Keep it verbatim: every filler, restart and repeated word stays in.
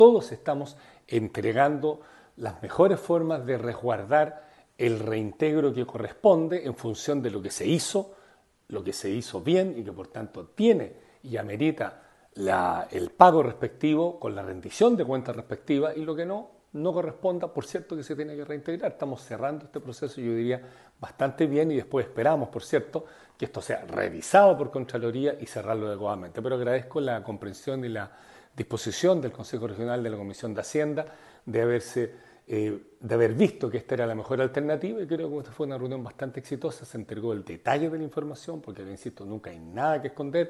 todos estamos entregando las mejores formas de resguardar el reintegro que corresponde en función de lo que se hizo, lo que se hizo bien y que por tanto tiene y amerita la, el pago respectivo con la rendición de cuentas respectiva, y lo que no, no corresponda, por cierto, que se tiene que reintegrar. Estamos cerrando este proceso, yo diría, bastante bien, y después esperamos, por cierto, que esto sea revisado por Contraloría y cerrarlo adecuadamente. Pero agradezco la comprensión y la disposición del Consejo Regional, de la Comisión de Hacienda, de haberse eh, de haber visto que esta era la mejor alternativa, y creo que esta fue una reunión bastante exitosa. Se entregó el detalle de la información, porque, insisto, nunca hay nada que esconder.